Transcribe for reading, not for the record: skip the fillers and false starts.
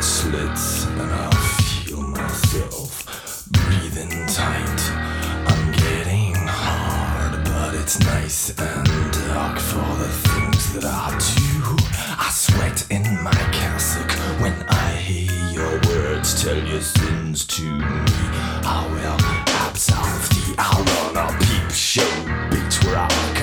the slits and I feel myself breathing tight. I'm getting hard, but it's nice and dark for the things that I do. I sweat in my cassock when I hear your words tell your sins to me. I will absolve thee. I'll run a peep show, bitch, where I